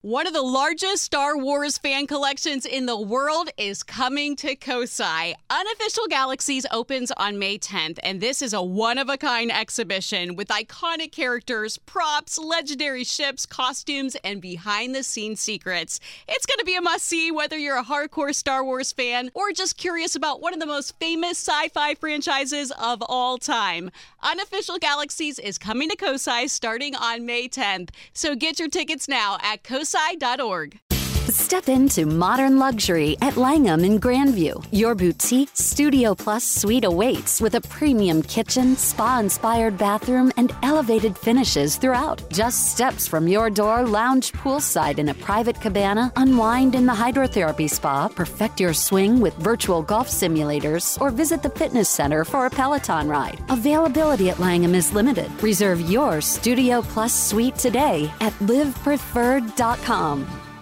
One of the largest Star Wars fan collections in the world is coming to Kosai. Unofficial Galaxies opens on May 10th, and this is a one-of-a-kind exhibition with iconic characters, props, legendary ships, costumes, and behind-the-scenes secrets. It's going to be a must-see whether you're a hardcore Star Wars fan or just curious about one of the most famous sci-fi franchises of all time. Unofficial Galaxies is coming to Kosai starting on May 10th, so get your tickets now at kosai.org. Step into modern luxury at Langham in Grandview. Your boutique Studio Plus suite awaits with a premium kitchen, spa-inspired bathroom, and elevated finishes throughout. Just steps from your door, lounge poolside in a private cabana, unwind in the hydrotherapy spa, perfect your swing with virtual golf simulators, or visit the fitness center for a Peloton ride. Availability at Langham is limited. Reserve your Studio Plus suite today at livepreferred.com.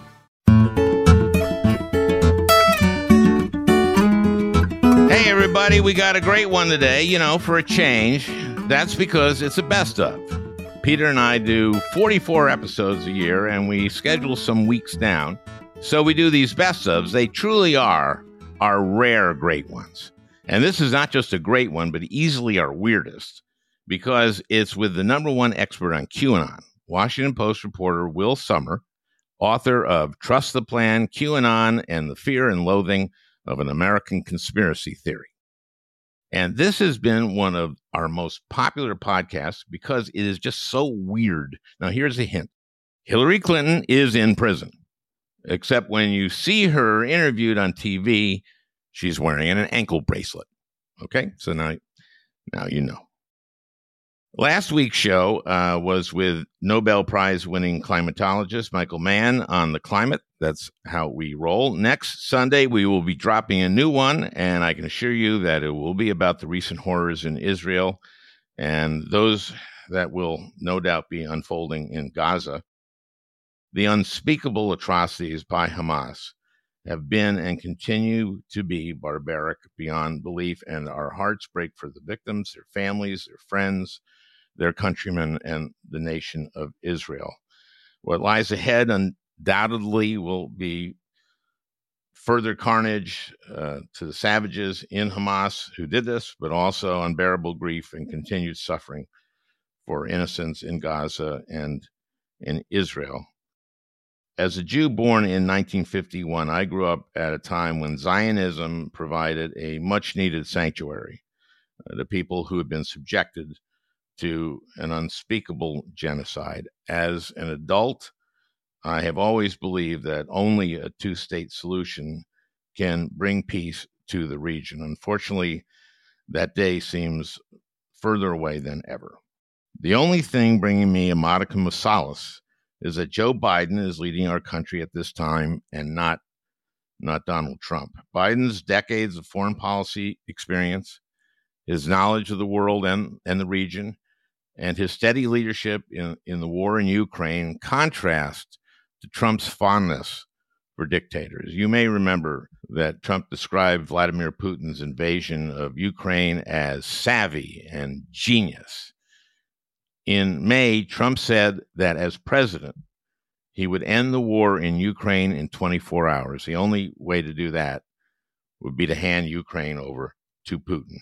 Hey, everybody, we got a great one today, for a change. That's because it's a best of. Peter and I do 44 episodes a year, and we schedule some weeks down. So we do these best ofs. They truly are our rare great ones. And this is not just a great one, but easily our weirdest, because it's with the number one expert on QAnon, Washington Post reporter Will Sommer, author of Trust the Plan, QAnon, and the Fear and Loathing of an American Conspiracy Theory. And this has been one of our most popular podcasts because it is just so weird. Now, here's a hint. Hillary Clinton is in prison, except when you see her interviewed on TV, she's wearing an ankle bracelet. Okay, so now you know. Last week's show was with Nobel Prize winning climatologist Michael Mann on the climate. That's how we roll. Next Sunday, we will be dropping a new one, and I can assure you that it will be about the recent horrors in Israel and those that will no doubt be unfolding in Gaza. The unspeakable atrocities by Hamas have been and continue to be barbaric beyond belief, and our hearts break for the victims, their families, their friends, their countrymen, and the nation of Israel. What lies ahead undoubtedly will be further carnage to the savages in Hamas who did this, but also unbearable grief and continued suffering for innocents in Gaza and in Israel. As a Jew born in 1951, I grew up at a time when Zionism provided a much-needed sanctuary to people who had been subjected to an unspeakable genocide. As an adult, I have always believed that only a two-state solution can bring peace to the region. Unfortunately, that day seems further away than ever. The only thing bringing me a modicum of solace is that Joe Biden is leading our country at this time and not Donald Trump. Biden's decades of foreign policy experience, his knowledge of the world and the region, and his steady leadership in the war in Ukraine contrast to Trump's fondness for dictators. You may remember that Trump described Vladimir Putin's invasion of Ukraine as savvy and genius. In May, Trump said that as president, he would end the war in Ukraine in 24 hours. The only way to do that would be to hand Ukraine over to Putin.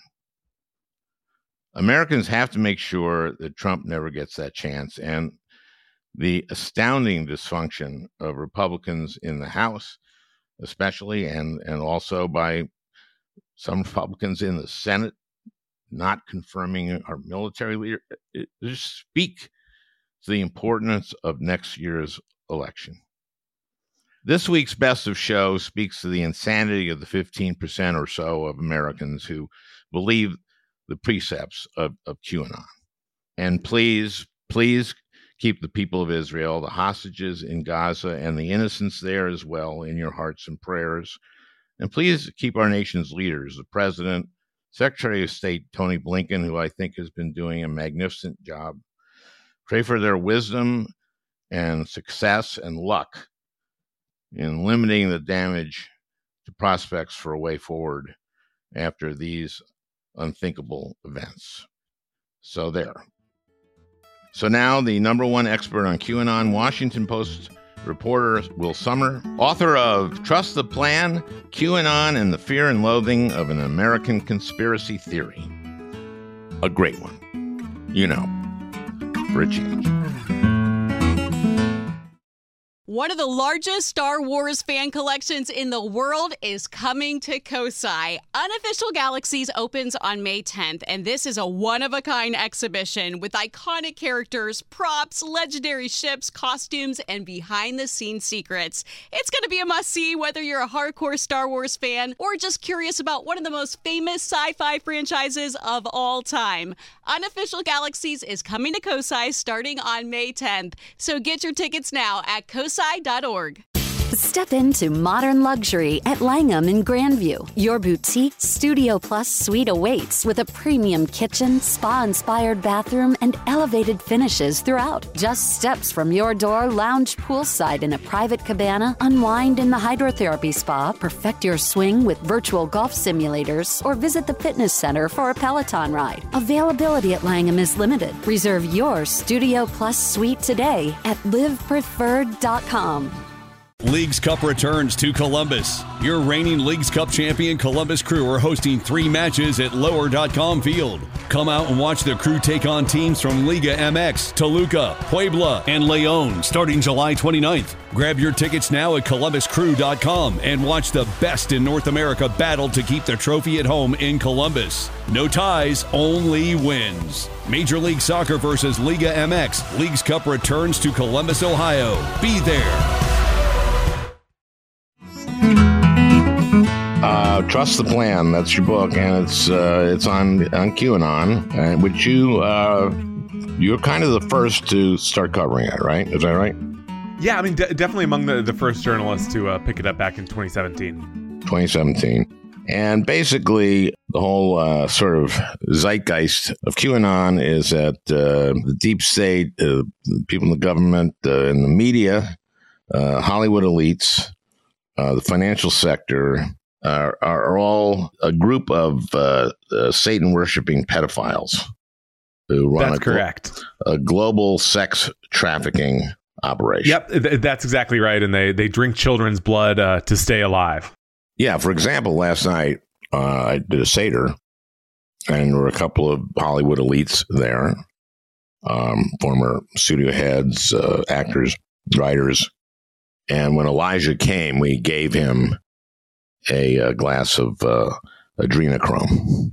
Americans have to make sure that Trump never gets that chance, and the astounding dysfunction of Republicans in the House, especially, and also by some Republicans in the Senate, not confirming our military leader, just speak to the importance of next year's election. This week's Best of Show speaks to the insanity of the 15% or so of Americans who believe the precepts of QAnon. And please keep the people of Israel, the hostages in Gaza, and the innocents there as well in your hearts and prayers. And please keep our nation's leaders, the President, Secretary of State Tony Blinken, who I think has been doing a magnificent job. Pray for their wisdom and success and luck in limiting the damage to prospects for a way forward after these unthinkable events. So now the number one expert on QAnon, Washington Post reporter Will Sommer, author of Trust the Plan, QAnon and the Fear and Loathing of an American Conspiracy Theory. A great one. You know, for a change. One of the largest Star Wars fan collections in the world is coming to Kosai. Unofficial Galaxies opens on May 10th, and this is a one-of-a-kind exhibition with iconic characters, props, legendary ships, costumes, and behind-the-scenes secrets. It's going to be a must-see whether you're a hardcore Star Wars fan or just curious about one of the most famous sci-fi franchises of all time. Unofficial Galaxies is coming to Kosai starting on May 10th, so get your tickets now at kosai.org. Step into modern luxury at Langham in Grandview. Your boutique Studio Plus suite awaits with a premium kitchen, spa-inspired bathroom, and elevated finishes throughout. Just steps from your door, lounge poolside in a private cabana, unwind in the hydrotherapy spa, perfect your swing with virtual golf simulators, or visit the fitness center for a Peloton ride. Availability at Langham is limited. Reserve your Studio Plus suite today at livepreferred.com. Leagues Cup returns to Columbus. Your reigning Leagues Cup champion Columbus Crew are hosting 3 matches at Lower.com Field. Come out and watch the Crew take on teams from Liga MX, Toluca, Puebla, and Leon starting July 29th. Grab your tickets now at ColumbusCrew.com and watch the best in North America battle to keep the trophy at home in Columbus. No ties, only wins. Major League Soccer versus Liga MX. Leagues Cup returns to Columbus, Ohio. Be there. Trust the Plan. That's your book, and it's on QAnon, which you're kind of the first to start covering it, right? Is that right? Yeah, I mean, definitely among the first journalists to pick it up back in 2017. 2017. And basically, the whole sort of zeitgeist of QAnon is that the deep state, people in the government, in the media, Hollywood elites, the financial sector, are all a group of Satan-worshipping pedophiles who run a global sex trafficking operation. Yep, that's exactly right. And they drink children's blood to stay alive. Yeah, for example, last night I did a Seder, and there were a couple of Hollywood elites there, former studio heads, actors, writers. And when Elijah came, we gave him a glass of adrenochrome.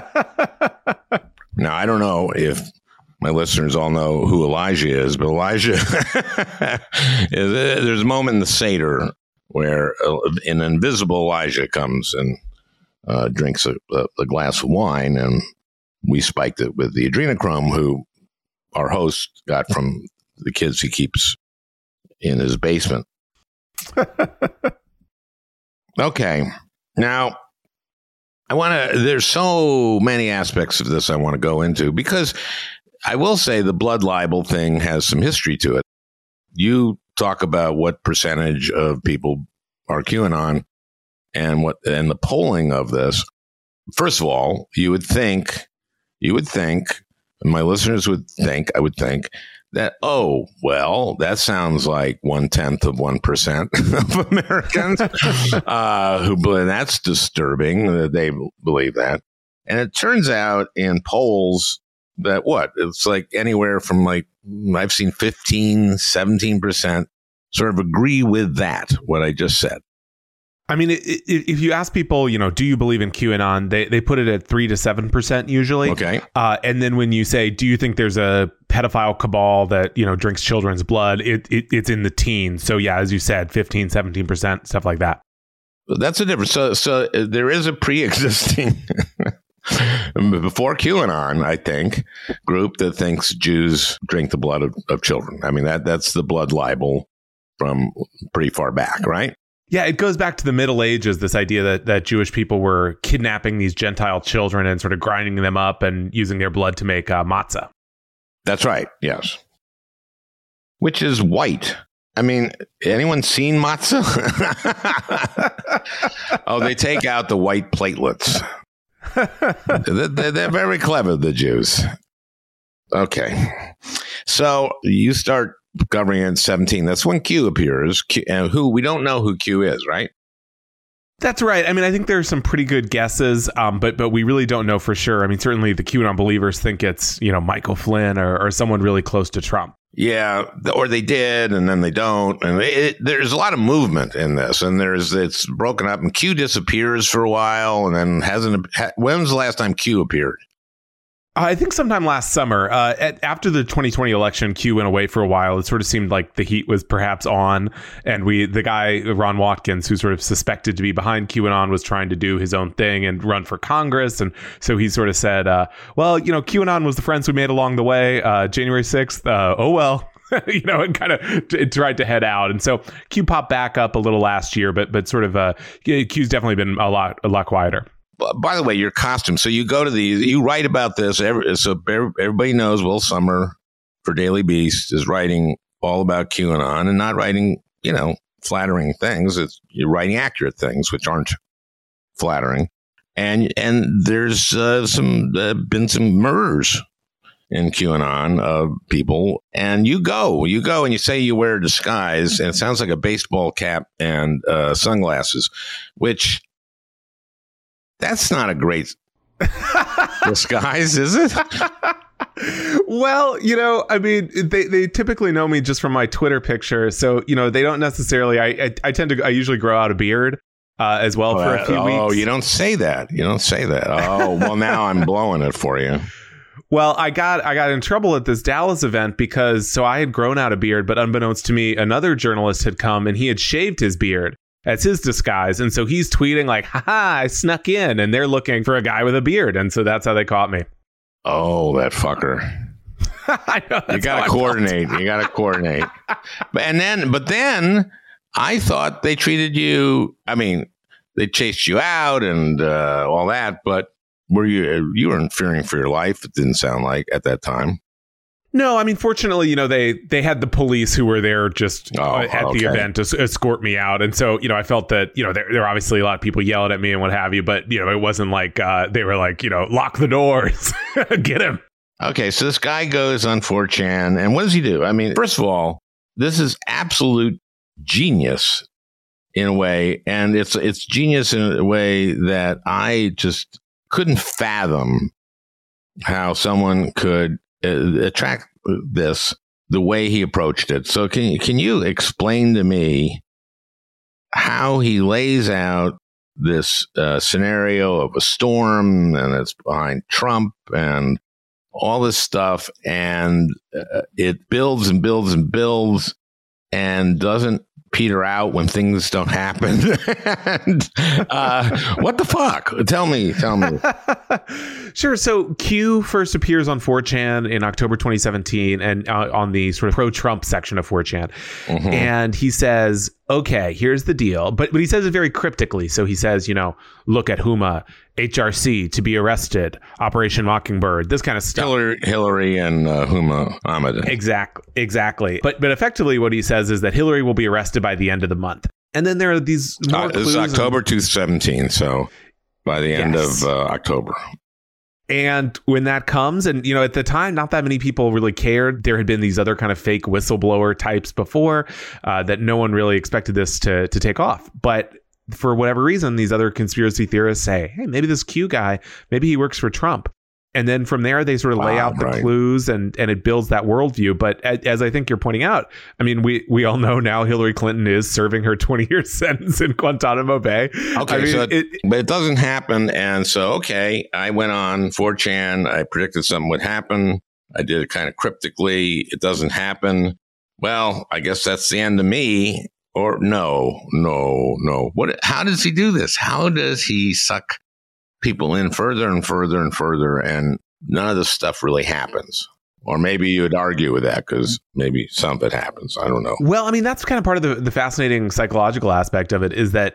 Now, I don't know if my listeners all know who Elijah is, but Elijah, there's a moment in the Seder where an invisible Elijah comes and drinks a glass of wine, and we spiked it with the adrenochrome, who our host got from the kids he keeps in his basement. Okay. Now, there's so many aspects of this I want to go into, because I will say the blood libel thing has some history to it. You talk about what percentage of people are QAnon and the polling of this. First of all, you would think, my listeners would think, I would think, that, that sounds like 0.1% of Americans who believe. That's disturbing that they believe that. And it turns out in polls that it's like anywhere from I've seen 15, 17% sort of agree with that, what I just said. I mean, if you ask people, do you believe in QAnon? They put it at 3 to 7% usually. Okay. And then when you say, do you think there's a pedophile cabal that, drinks children's blood? It's in the teens. So yeah, as you said, 15, 17%, stuff like that. That's a difference. So there is a pre-existing, before QAnon, I think, group that thinks Jews drink the blood of children. I mean, that's the blood libel from pretty far back, right? Yeah, it goes back to the Middle Ages, this idea that Jewish people were kidnapping these Gentile children and sort of grinding them up and using their blood to make matzah. That's right, yes. Which is white. I mean, anyone seen matzah? They take out the white platelets. They're very clever, the Jews. Okay. So you start Government 17. That's when Q appears. Who we don't know who Q is, right? That's right. I mean, I think there are some pretty good guesses, but we really don't know for sure. I mean, certainly the QAnon believers think it's, Michael Flynn or someone really close to Trump. Yeah, or they did, and then they don't. And there's a lot of movement in this, and it's broken up. And Q disappears for a while, and then when was the last time Q appeared? I think sometime last summer, after the 2020 election, Q went away for a while. It sort of seemed like the heat was perhaps on, and the guy Ron Watkins, who's sort of suspected to be behind QAnon, was trying to do his own thing and run for Congress, and so he sort of said, QAnon was the friends we made along the way. January 6th, oh well. And kind of tried to head out. And so Q popped back up a little last year, but sort of Q's definitely been a lot quieter. By the way, your costume. So you go to these, you write about this. So everybody knows Will Sommer for Daily Beast is writing all about QAnon and not writing, flattering things. You're writing accurate things, which aren't flattering. And there's been some murders in QAnon of people. And you go and you say you wear a disguise, and it sounds like a baseball cap and sunglasses, which... That's not a great disguise, is it? Well, I mean, they typically know me just from my Twitter picture. So, they don't necessarily, I usually grow out a beard as well for a few weeks. Oh, you don't say that. Oh, well, now I'm blowing it for you. Well, I got in trouble at this Dallas event because I had grown out a beard, but unbeknownst to me, another journalist had come and he had shaved his beard. That's his disguise. And so he's tweeting like, haha, I snuck in, and they're looking for a guy with a beard. And so that's how they caught me. Oh, that fucker. I know, you got to coordinate. But then I thought they treated you. I mean, they chased you out and all that. But you weren't fearing for your life? It didn't sound like at that time. No, I mean, fortunately, they had the police who were there just at the event to escort me out. And so, I felt that, there were obviously a lot of people yelling at me and what have you. But, it wasn't like they were like, lock the doors, get him. Okay, so this guy goes on 4chan. And what does he do? I mean, first of all, this is absolute genius in a way. And it's genius in a way that I just couldn't fathom how someone could attract this the way he approached it. So can you explain to me how he lays out this scenario of a storm, and it's behind Trump and all this stuff, and it builds and builds and builds and doesn't peter out when things don't happen. And, what the fuck? Tell me. Sure. So Q first appears on 4chan in October 2017 and on the sort of pro-Trump section of 4chan. Mm-hmm. And he says, okay, here's the deal. But he says it very cryptically. So he says, look at Huma, HRC to be arrested, Operation Mockingbird, this kind of stuff. Hillary and Huma Ahmed. Exactly. But effectively what he says is that Hillary will be arrested by the end of the month. And then there are these more clues. It's October 2017, so by the end of October. And when that comes, and, at the time, not that many people really cared. There had been these other kind of fake whistleblower types before that no one really expected this to take off. But for whatever reason, these other conspiracy theorists say, hey, maybe this Q guy, maybe he works for Trump. And then from there, they sort of lay out the clues and it builds that worldview. But as I think you're pointing out, I mean, we all know now Hillary Clinton is serving her 20-year sentence in Guantanamo Bay. Okay, I mean, but it doesn't happen. And so, I went on 4chan. I predicted something would happen. I did it kind of cryptically. It doesn't happen. Well, I guess that's the end of me. Or no. What? How does he do this? How does he suck people in further and further and further, and none of this stuff really happens? Or maybe you would argue with that because maybe some of it happens. I don't know. Well, I mean, that's kind of part of the fascinating psychological aspect of it is that,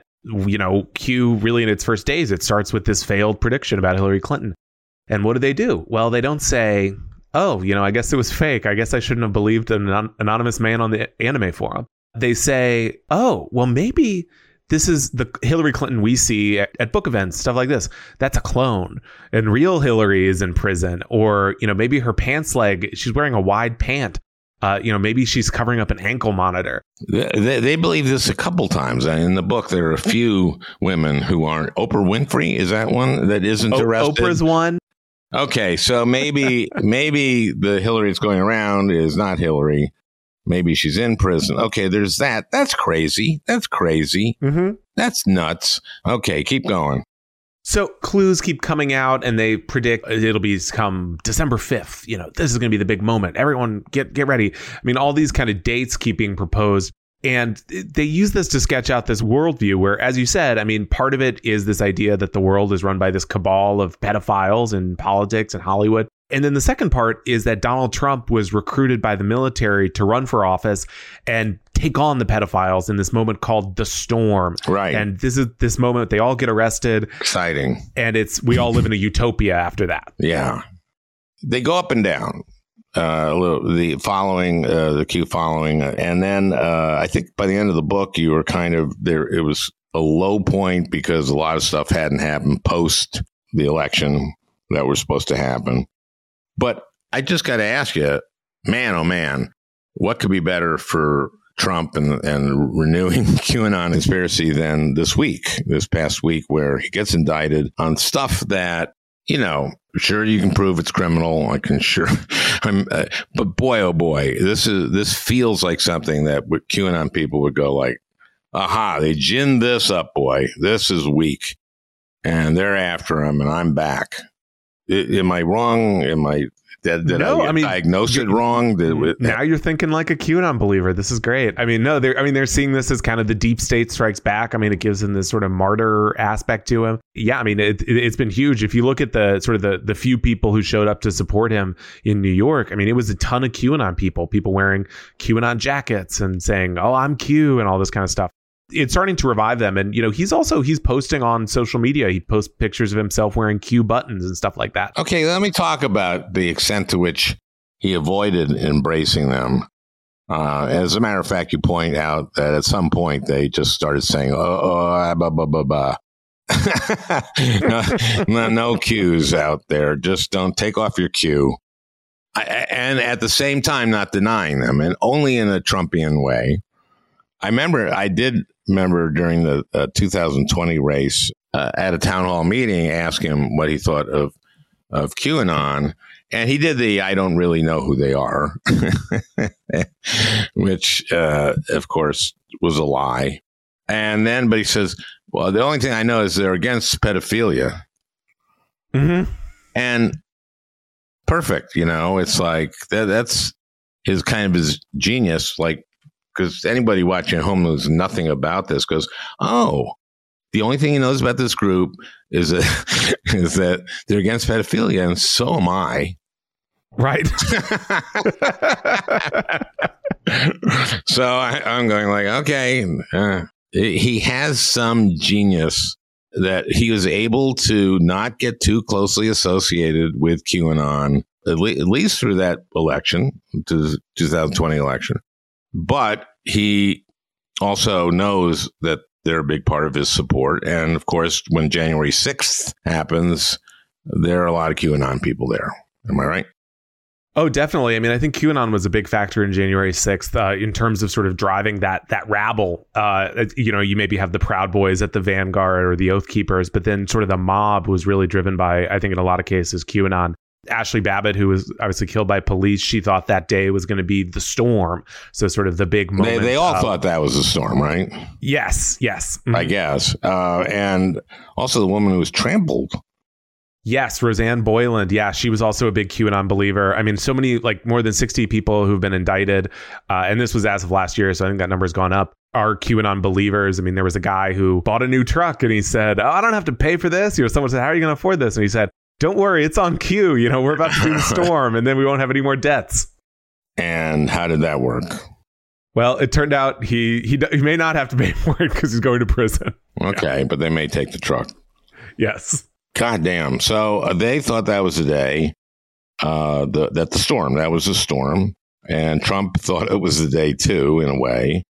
Q really in its first days, it starts with this failed prediction about Hillary Clinton. And what do? Well, they don't say, oh, I guess it was fake. I guess I shouldn't have believed an anonymous man on the anime forum. They say, oh, well, maybe this is the Hillary Clinton we see at book events, stuff like this. That's a clone. And real Hillary is in prison. Or, maybe her pants leg, she's wearing a wide pant maybe she's covering up an ankle monitor. They believe this a couple times. In the book, there are a few women who aren't. Oprah Winfrey, is that one that isn't arrested? Oprah's one. Okay, so maybe the Hillary that's going around is not Hillary. Maybe she's in prison. Okay, there's that. That's crazy. Mm-hmm. That's nuts. Okay, keep going. So clues keep coming out, and they predict it'll become December 5th. This is going to be the big moment. Everyone get ready. I mean, all these kind of dates keep being proposed. And they use this to sketch out this worldview where, as you said, I mean, part of it is this idea that the world is run by this cabal of pedophiles in politics and Hollywood. And then the second part is that Donald Trump was recruited by the military to run for office and take on the pedophiles in this moment called the Storm. Right. And this is this moment they all get arrested. Exciting. And we all live in a utopia after that. Yeah. They go up and down. The cue following. And then I think by the end of the book, you were kind of there. It was a low point because a lot of stuff hadn't happened post the election that was supposed to happen. But I just got to ask you, man, oh man, what could be better for Trump and renewing QAnon conspiracy than this past week, where he gets indicted on stuff that, sure, you can prove it's criminal. But boy, oh boy, this feels like something that QAnon people would go like, aha, they ginned this up, boy. This is weak. And they're after him, and I'm back. Am I wrong? Did I diagnose it wrong? Now you're thinking like a QAnon believer. This is great. I mean, no, they're seeing this as kind of the deep state strikes back. I mean, it gives him this sort of martyr aspect to him. Yeah, I mean, it's been huge. If you look at the sort of the few people who showed up to support him in New York, I mean, it was a ton of QAnon people wearing QAnon jackets and saying, "Oh, I'm Q," and all this kind of stuff. It's starting to revive them. And, he's posting on social media. He posts pictures of himself wearing Q buttons and stuff like that. Okay, let me talk about the extent to which he avoided embracing them. As a matter of fact, you point out that at some point they just started saying, blah, blah, blah, blah. No Qs out there. Just don't take off your Q. And at the same time, not denying them, and only in a Trumpian way. I did remember during the 2020 race at a town hall meeting, ask him what he thought of QAnon. And he did I don't really know who they are, which, of course, was a lie. But he says, well, the only thing I know is they're against pedophilia. Mm-hmm. And perfect. It's like that's his genius. Like, because anybody watching at home knows nothing about this goes, oh, the only thing he knows about this group is that they're against pedophilia, and so am I. Right. So I'm going like, okay, he has some genius that he was able to not get too closely associated with QAnon, at least through that election, to the 2020 election. But he also knows that they're a big part of his support. And of course, when January 6th happens, there are a lot of QAnon people there. Am I right? Oh, definitely. I mean, I think QAnon was a big factor in January 6th in terms of sort of driving that rabble. You maybe have the Proud Boys at the vanguard or the Oath Keepers, but then sort of the mob was really driven by, I think in a lot of cases, QAnon. Ashley Babbitt, who was obviously killed by police, she thought that day was going to be the storm. So sort of the big moment. They all thought that was the storm, right? Yes. Mm-hmm. I guess. And also the woman who was trampled. Yes, Roseanne Boyland. Yeah, she was also a big QAnon believer. I mean, so many, like more than 60 people who've been indicted. And this was as of last year, so I think that number's gone up. Are QAnon believers. I mean, there was a guy who bought a new truck and he said, "Oh, I don't have to pay for this." Someone said, "How are you going to afford this?" And he said, "Don't worry, it's on Q. We're about to do the storm, and then we won't have any more debts." And how did that work? Well, it turned out he may not have to pay for it because he's going to prison. Okay, yeah. But they may take the truck. Yes. God damn. So they thought that was the day, that was the storm. And Trump thought it was the day too, in a way.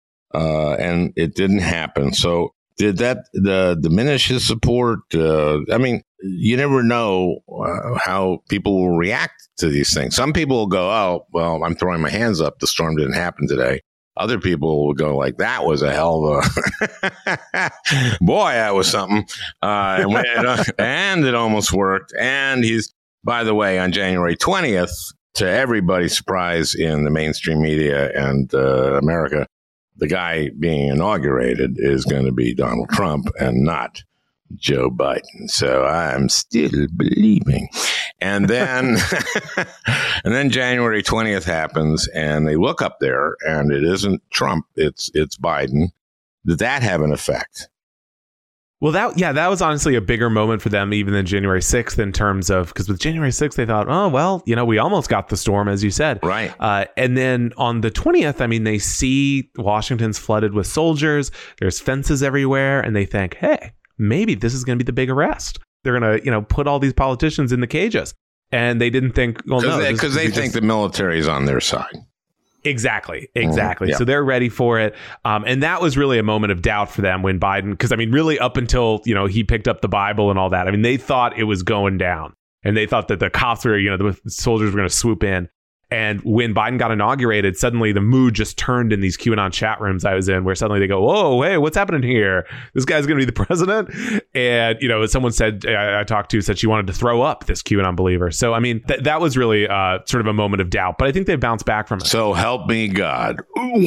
And it didn't happen. So did that diminish his support? I mean, you never know how people will react to these things. Some people will go, oh, well, I'm throwing my hands up. The storm didn't happen today. Other people will go like, that was a hell of a boy, that was something. And it almost worked. And he's, by the way, on January 20th, to everybody's surprise in the mainstream media and America, the guy being inaugurated is going to be Donald Trump and not Joe Biden. So I'm still believing. And then and then January 20th happens and they look up there and it isn't Trump, it's Biden. Did that have an effect? Well, that was honestly a bigger moment for them even than January 6th in terms of, because with January 6th, they thought, oh, well, we almost got the storm, as you said. Right. And then on the 20th, I mean, they see Washington's flooded with soldiers. There's fences everywhere. And they think, hey, maybe this is going to be the big arrest. They're going to, put all these politicians in the cages. And they didn't think, well, no. Because they think the military is on their side. Exactly. Yeah. So they're ready for it. And that was really a moment of doubt for them when Biden, because I mean, really up until, he picked up the Bible and all that. I mean, they thought it was going down and they thought that the cops were, the soldiers were going to swoop in. And when Biden got inaugurated, suddenly the mood just turned in these QAnon chat rooms I was in, where suddenly they go, whoa, hey, what's happening here? This guy's going to be the president. And, someone said, I talked to, said she wanted to throw up, this QAnon believer. So, I mean, that was really sort of a moment of doubt. But I think they've bounced back from it. So help me God.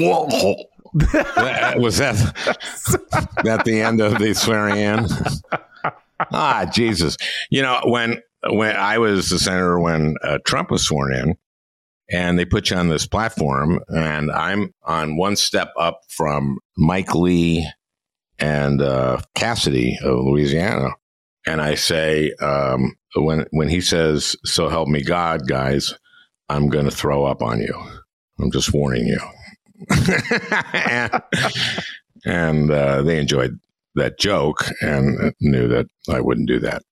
Was that the end of the swearing in? Jesus. When I was the senator, when Trump was sworn in, and they put you on this platform, and I'm on one step up from Mike Lee and Cassidy of Louisiana. And I say, when he says, so help me God, guys, I'm going to throw up on you. I'm just warning you. and they enjoyed that joke and knew that I wouldn't do that.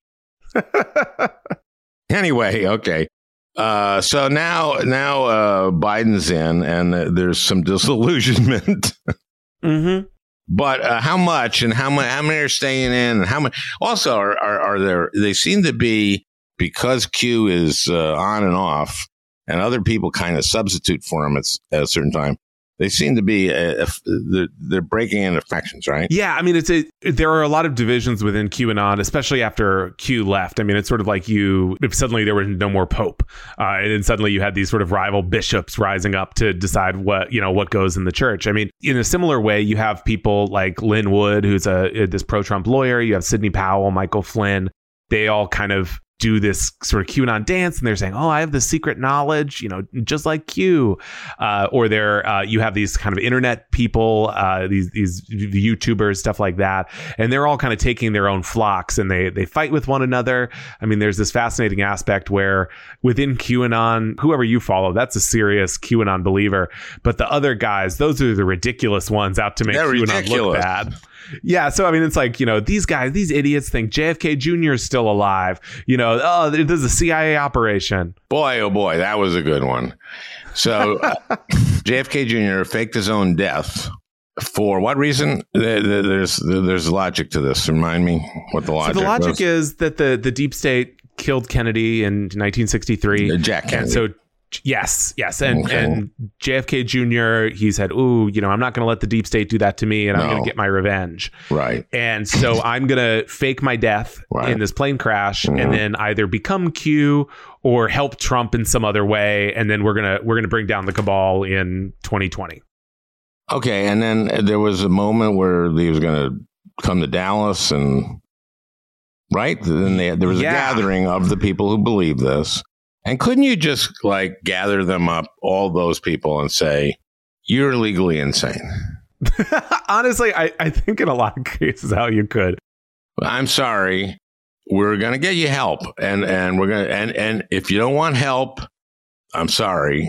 Anyway, okay. So now Biden's in, and there's some disillusionment. Mm-hmm. But how much, and how many are staying in, and how many also are there? They seem to be, because Q is on and off, and other people kind of substitute for him at a certain time. They seem to be they're breaking into factions, right? Yeah, I mean, there are a lot of divisions within QAnon, especially after Q left. I mean, it's sort of like if suddenly there was no more Pope, and then suddenly you had these sort of rival bishops rising up to decide what goes in the church. I mean, in a similar way, you have people like Lynn Wood, who's this pro-Trump lawyer. You have Sidney Powell, Michael Flynn. They all kind of do this sort of QAnon dance, and they're saying, oh, I have the secret knowledge, just like Q. Or you have these kind of internet people, these YouTubers, stuff like that. And they're all kind of taking their own flocks, and they fight with one another. I mean, there's this fascinating aspect where within QAnon, whoever you follow, that's a serious QAnon believer. But the other guys, those are the ridiculous ones out to make QAnon look bad. Yeah, so I mean, it's like, these guys, these idiots think JFK Jr. is still alive. Oh, this is a CIA operation. Boy, oh boy, that was a good one. So JFK Jr. faked his own death. For what reason? There's logic to this. Remind me what the logic was. So the logic is that the deep state killed Kennedy in 1963. Jack Kennedy. And so Yes. And JFK Jr., he said, I'm not going to let the deep state do that to me, and I'm going to get my revenge. Right. And so I'm going to fake my death in this plane crash, and then either become Q or help Trump in some other way, and then we're going to bring down the cabal in 2020. Okay, and then there was a moment where he was going to come to Dallas, and then there was a gathering of the people who believe this. And couldn't you just gather them up, all those people, and say, you're legally insane? Honestly, I think in a lot of cases how you could. I'm sorry. We're going to get you help. And we're going to, and if you don't want help, I'm sorry.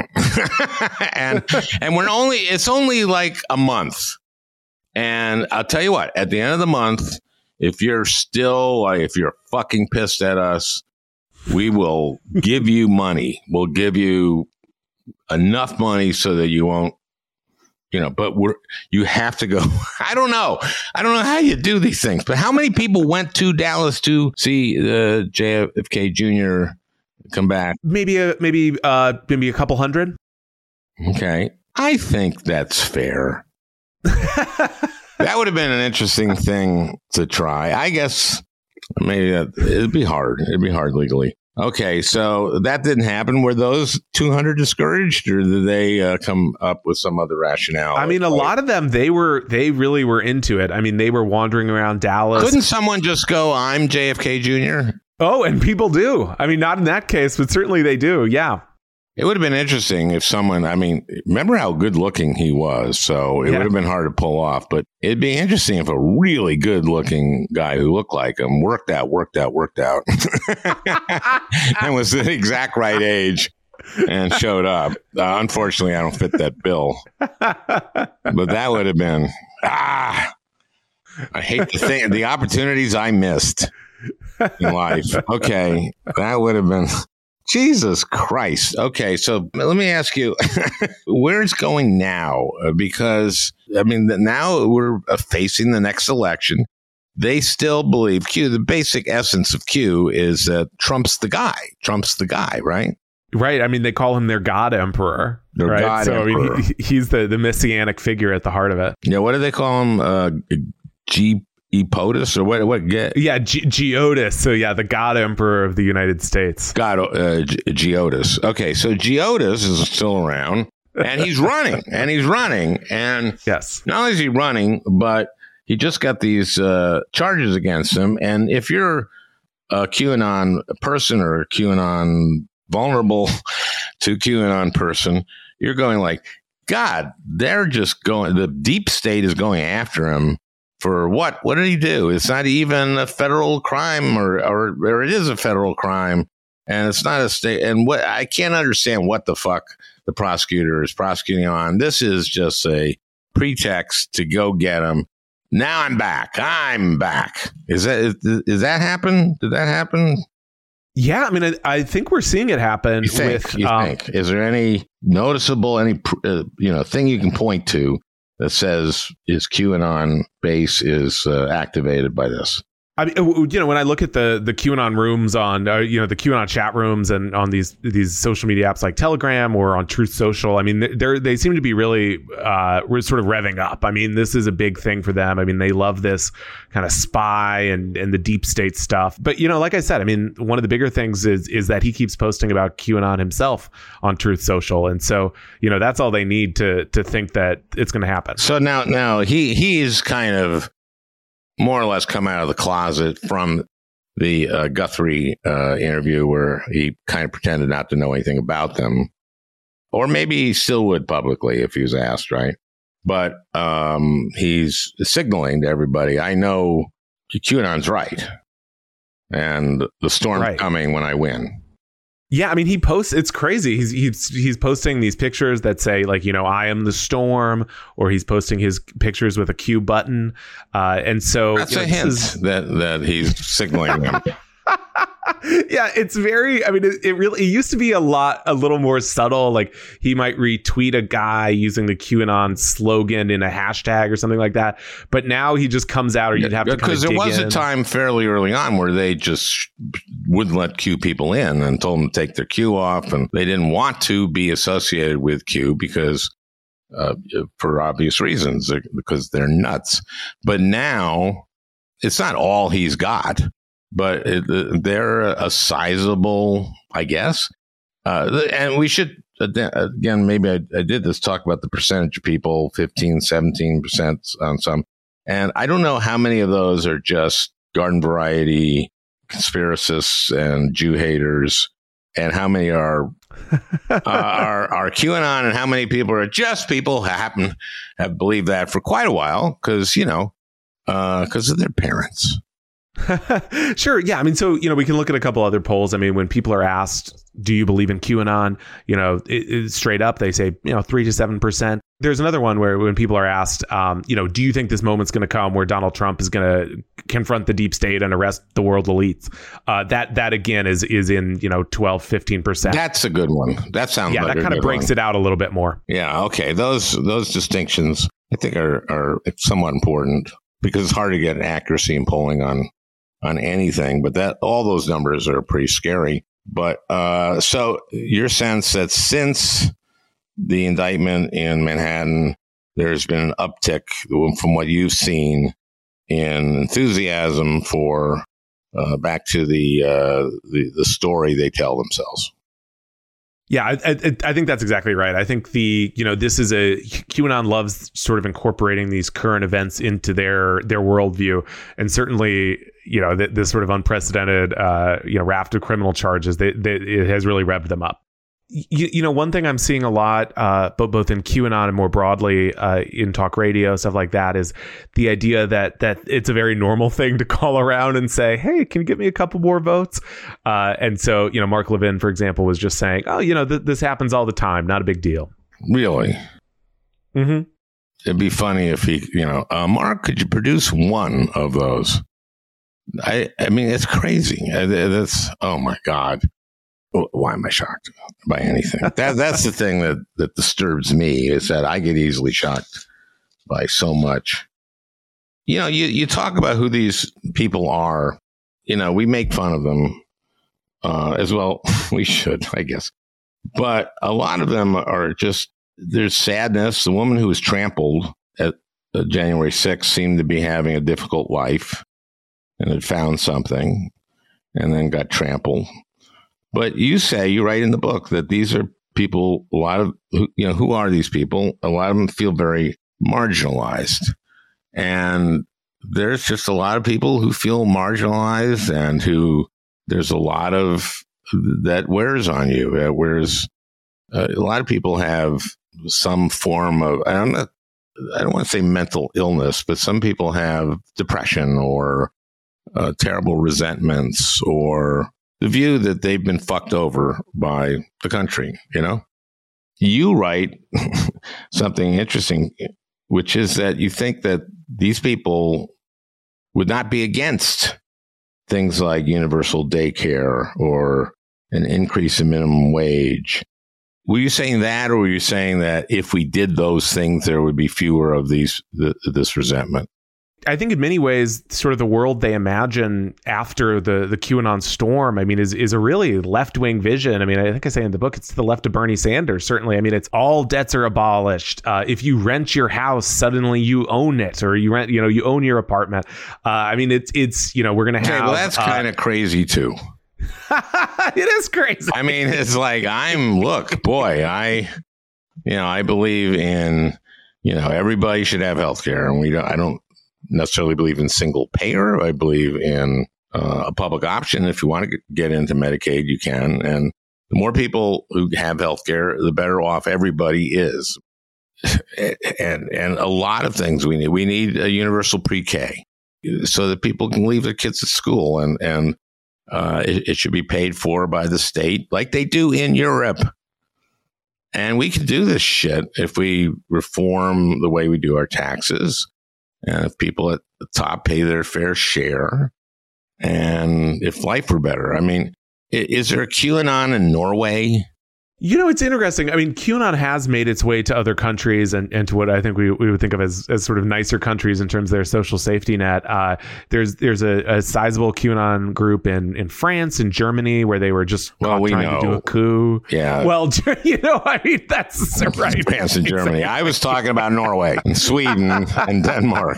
and it's only like a month. And I'll tell you what, at the end of the month, if you're fucking pissed at us, we will give you money. We'll give you enough money so that you won't but you have to go. I don't know how you do these things, but how many people went to Dallas to see JFK Jr. come back? Maybe a couple hundred. Okay. I think that's fair. That would have been an interesting thing to try. I guess maybe it'd be hard. It'd be hard legally. Okay, so that didn't happen. Were those 200 discouraged, or did they come up with some other rationale? I mean, a lot of them, they really were into it. I mean, they were wandering around Dallas. Couldn't someone just go, I'm JFK Jr.? Oh, and people do. I mean, not in that case, but certainly they do. Yeah. It would have been interesting if someone, remember how good looking he was. So it would have been hard to pull off, but it'd be interesting if a really good looking guy who looked like him worked out and was the exact right age and showed up. Unfortunately, I don't fit that bill, but that would have been, I hate to think the opportunities I missed in life. Okay. That would have been, Jesus Christ. Okay, so let me ask you, where it's going now? Because, now we're facing the next election. They still believe Q, the basic essence of Q is that Trump's the guy, right? Right. I mean, they call him their God Emperor. Their God Emperor. I mean, he's the messianic figure at the heart of it. Yeah, what do they call him? Geotis or what? Yeah, Geotis. So yeah, the God Emperor of the United States. Geotis. Okay, so Geotis is still around, and he's running, and yes, not only is he running, but he just got these charges against him. And if you're a QAnon person or a QAnon vulnerable to QAnon person, you're going like, God, they're just going. The deep state is going after him. For what? What did he do? It's not even a federal crime, or it is a federal crime, and it's not a state. And what I can't understand what the fuck the prosecutor is prosecuting on. This is just a pretext to go get him. Now I'm back. Is that happen? Did that happen? Yeah, I mean, I think we're seeing it happen. You think? Is there any noticeable thing you can point to that says his QAnon base is activated by this? I mean, when I look at the QAnon rooms on, the QAnon chat rooms and on these social media apps like Telegram or on Truth Social, I mean, they seem to be really sort of revving up. I mean, this is a big thing for them. I mean, they love this kind of spy and the deep state stuff. But, like I said, I mean, one of the bigger things is that he keeps posting about QAnon himself on Truth Social. And so, that's all they need to think that it's going to happen. So now he is kind of more or less come out of the closet from the Guthrie interview where he kind of pretended not to know anything about them. Or maybe he still would publicly if he was asked, right? But he's signaling to everybody, I know QAnon's right. And the storm's coming when I win. Yeah, I mean, he posts. It's crazy. He's posting these pictures that say like, I am the storm, or he's posting his pictures with a Q button, and so that's a hint that he's signaling them. Yeah, it's very. I mean, it used to be a little more subtle. Like he might retweet a guy using the QAnon slogan in a hashtag or something like that. But now he just comes out, or you'd have to because there was a time fairly early on where they just wouldn't let Q people in and told them to take their Q off, and they didn't want to be associated with Q because for obvious reasons, because they're nuts. But now it's not all he's got. But they're a sizable, I guess. And we should, again, maybe I did this, talk about the percentage of people, 15, 17% on some. And I don't know how many of those are just garden variety conspiracists and Jew haters, and how many are QAnon, and how many people are just people who have believed that for quite a while because of their parents. Sure. Yeah. I mean, so, we can look at a couple other polls. I mean, when people are asked, do you believe in QAnon? Straight up, they say, 3 to 7%. There's another one where when people are asked, do you think this moment's going to come where Donald Trump is going to confront the deep state and arrest the world elites? That again is in 12-15%. That's a good one. That sounds like that kind of breaks it out a little bit more. Yeah. Okay. Those distinctions I think are somewhat important because it's hard to get accuracy in polling on anything. But all those numbers are pretty scary. But so your sense that since the indictment in Manhattan, there's been an uptick from what you've seen in enthusiasm for back to the story they tell themselves. Yeah, I think that's exactly right. I think this is QAnon loves sort of incorporating these current events into their worldview, and certainly this sort of unprecedented raft of criminal charges it has really revved them up. One thing I'm seeing a lot, both in QAnon and more broadly in talk radio, stuff like that, is the idea that it's a very normal thing to call around and say, hey, can you get me a couple more votes? And so, Mark Levin, for example, was just saying, oh, this happens all the time. Not a big deal. Really? Mm-hmm. It'd be funny if he, Mark, could you produce one of those? I mean, it's crazy. That's, oh, my God. Why am I shocked by anything? That's the thing that disturbs me, is that I get easily shocked by so much. You talk about who these people are. We make fun of them as well. We should, I guess. But a lot of them are just, there's sadness. The woman who was trampled at January 6th seemed to be having a difficult life and had found something and then got trampled. But you write in the book that these are people, a lot of, who are these people? A lot of them feel very marginalized. And there's just a lot of people who feel marginalized and who there's a lot of that wears on you. A lot of people have some form of, I don't want to say mental illness, but some people have depression or terrible resentments or the view that they've been fucked over by the country, You write something interesting, which is that you think that these people would not be against things like universal daycare or an increase in minimum wage. Were you saying that, or were you saying that if we did those things, there would be fewer of this resentment? I think in many ways, sort of the world they imagine after the QAnon storm, I mean, is a really left-wing vision. I mean, I think I say in the book, it's the left of Bernie Sanders, certainly. I mean, it's all debts are abolished. If you rent your house, suddenly you own it, or you own your apartment. I mean, it's we're going to have... well, that's kind of crazy, too. It is crazy. I mean, it's like, I believe in, everybody should have healthcare, and I don't necessarily believe in single payer. I believe in a public option. If you want to get into Medicaid, you can. And the more people who have healthcare, the better off everybody is. And a lot of things we need. We need a universal pre-K so that people can leave their kids at school, and it should be paid for by the state like they do in Europe. And we can do this shit if we reform the way we do our taxes. And if people at the top pay their fair share, and if life were better. I mean, is there a QAnon in Norway? It's interesting. I mean, QAnon has made its way to other countries and to what I think we would think of as sort of nicer countries in terms of their social safety net. There's a sizable QAnon group in France and Germany where they were just trying to do a coup. Yeah. Well, I mean, that's right. France and Germany. Exactly. I was talking about Norway and Sweden and Denmark.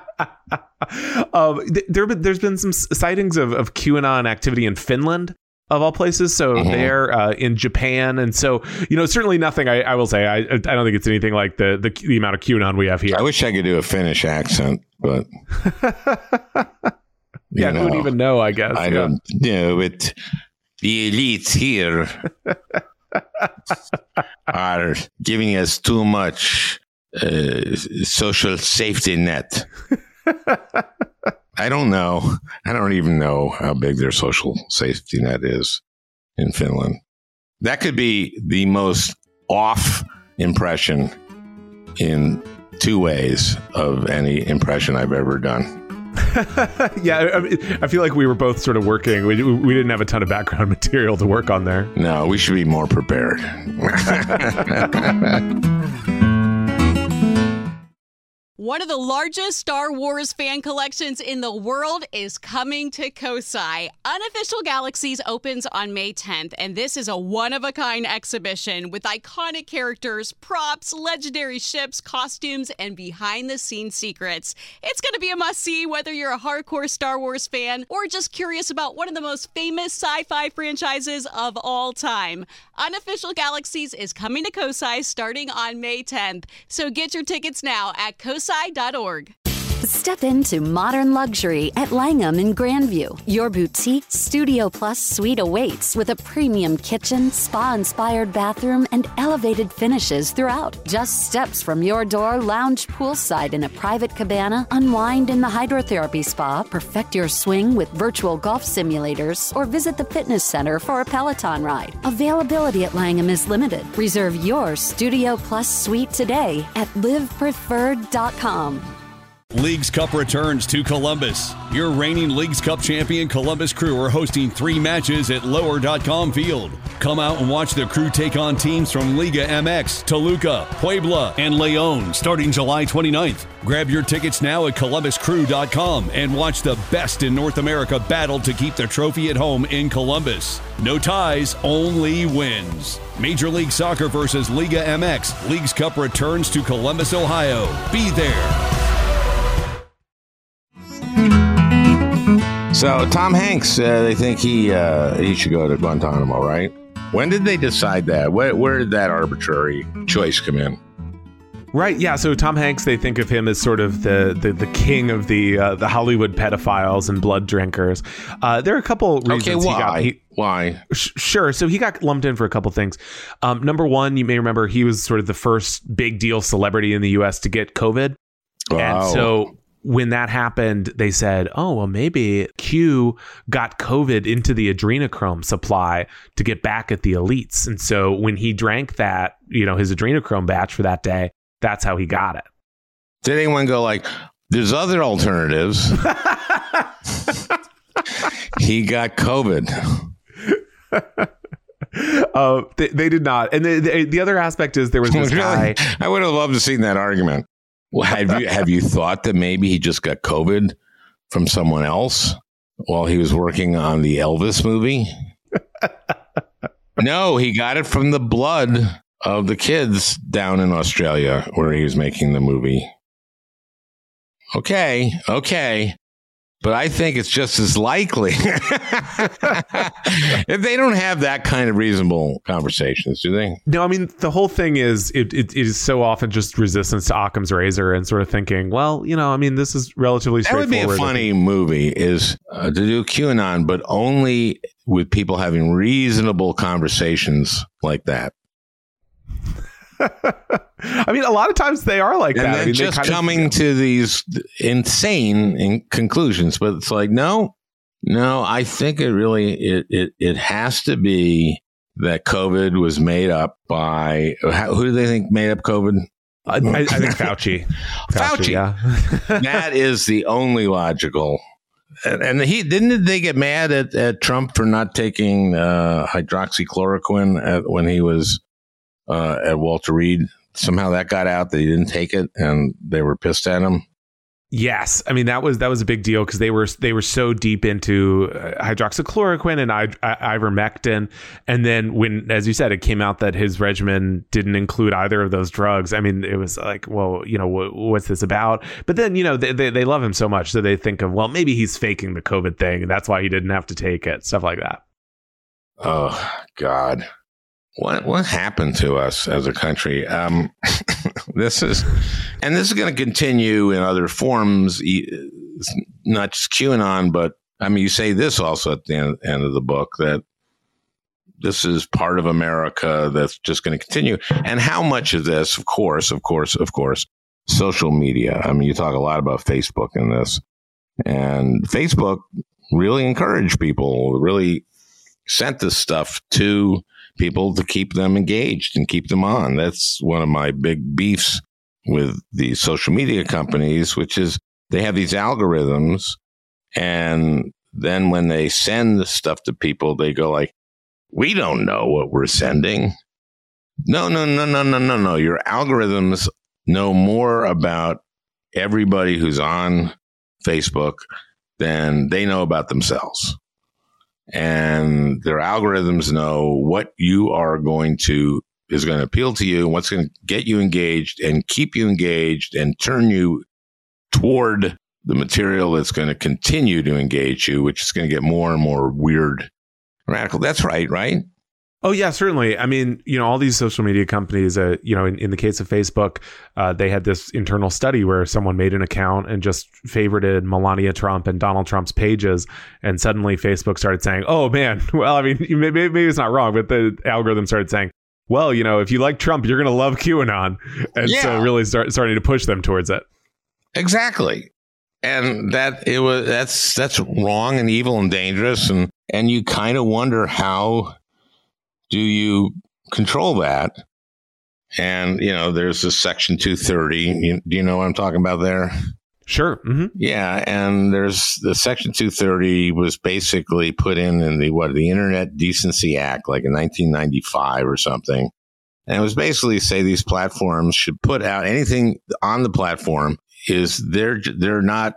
There's been some sightings of QAnon activity in Finland, of all places. So they're in Japan. And so, certainly nothing, I will say, I don't think it's anything like the amount of QAnon we have here. I wish I could do a Finnish accent, but... yeah, who would even know, I guess. I don't know, but the elites here are giving us too much social safety net. I don't know. I don't even know how big their social safety net is in Finland. That could be the most off impression in 2 ways of any impression I've ever done. Yeah, I feel like we were both sort of working. We didn't have a ton of background material to work on there. No, we should be more prepared. One of the largest Star Wars fan collections in the world is coming to Kosai. Unofficial Galaxies opens on May 10th, and this is a one-of-a-kind exhibition with iconic characters, props, legendary ships, costumes, and behind-the-scenes secrets. It's going to be a must-see whether you're a hardcore Star Wars fan or just curious about one of the most famous sci-fi franchises of all time. Unofficial Galaxies is coming to Kosai starting on May 10th, so get your tickets now at kosai.org. Step into modern luxury at Langham in Grandview. Your boutique Studio Plus suite awaits with a premium kitchen, spa-inspired bathroom, and elevated finishes throughout. Just steps from your door, lounge poolside in a private cabana, unwind in the hydrotherapy spa, perfect your swing with virtual golf simulators, or visit the fitness center for a Peloton ride. Availability at Langham is limited. Reserve your Studio Plus suite today at livepreferred.com. Leagues Cup returns to Columbus. Your reigning Leagues Cup champion Columbus Crew are hosting 3 matches at lower.com field. Come out and watch the Crew take on teams from Liga MX, Toluca, Puebla, and León starting July 29th. Grab your tickets now at columbuscrew.com and watch the best in North America battle to keep the trophy at home in Columbus. No ties, only wins. Major League Soccer versus Liga MX. Leagues Cup returns to Columbus, Ohio. Be there. So Tom Hanks, they think he should go to Guantanamo, right? When did they decide that? Where did that arbitrary choice come in? Right, yeah. So Tom Hanks, they think of him as sort of the king of the Hollywood pedophiles and blood drinkers. There are a couple reasons. Okay, why? Sure. So he got lumped in for a couple things. Number one, you may remember he was sort of the first big deal celebrity in the U.S. to get COVID. Wow. And so when that happened, they said, oh, well, maybe Q got COVID into the adrenochrome supply to get back at the elites. And so when he drank that, his adrenochrome batch for that day, that's how he got it. Did anyone go like, there's other alternatives? He got COVID. They did not. And the other aspect is there was this guy. I would have loved to see that argument. Well, have you thought that maybe he just got COVID from someone else while he was working on the Elvis movie? No, he got it from the blood of the kids down in Australia where he was making the movie. Okay. But I think it's just as likely. If they don't have that kind of reasonable conversations, do they? No, I mean, the whole thing is it is so often just resistance to Occam's razor and sort of thinking, well, this is relatively straightforward. That would be a funny movie is to do QAnon, but only with people having reasonable conversations like that. I mean, a lot of times they are like and that. Then I mean, just coming to these insane conclusions, but it's like, no, I think it really it has to be that COVID was made up by who do they think made up COVID? I think Fauci. Fauci, yeah. That is the only logical. And didn't they get mad at Trump for not taking hydroxychloroquine when he was at Walter Reed? Somehow that got out that he didn't take it, and they were pissed at him. Yes, I mean that was a big deal because they were so deep into hydroxychloroquine and ivermectin, and then when, as you said, it came out that his regimen didn't include either of those drugs. I mean, it was like, well, what's this about? But then they love him so much, so they think of, well, maybe he's faking the COVID thing, and that's why he didn't have to take it. Stuff like that. Oh God. What happened to us as a country? This is going to continue in other forms, not just QAnon, but I mean, you say this also at the end of the book, that this is part of America that's just going to continue. And how much of this, of course, social media. I mean, you talk a lot about Facebook in this, and Facebook really encouraged people, really sent this stuff to people to keep them engaged and keep them on. That's one of my big beefs with the social media companies, which is they have these algorithms, and then when they send the stuff to people, they go like, we don't know what we're sending. No. Your algorithms know more about everybody who's on Facebook than they know about themselves. And their algorithms know what you are is going to appeal to you, what's going to get you engaged and keep you engaged and turn you toward the material that's going to continue to engage you, which is going to get more and more weird, radical. That's right? Oh, yeah, certainly. I mean, all these social media companies, in the case of Facebook, they had this internal study where someone made an account and just favorited Melania Trump and Donald Trump's pages. And suddenly Facebook started saying, oh, man, well, I mean, maybe it's not wrong, but the algorithm started saying, well, if you like Trump, you're going to love QAnon. And so really starting to push them towards it. Exactly. And that's wrong and evil and dangerous. And you kind of wonder, how do you control that? And, there's this Section 230. Do you know what I'm talking about there? Sure. Mm-hmm. Yeah. And there's the Section 230 was basically put in the Internet Decency Act, like in 1995 or something. And it was basically say these platforms should put out anything on the platform they're not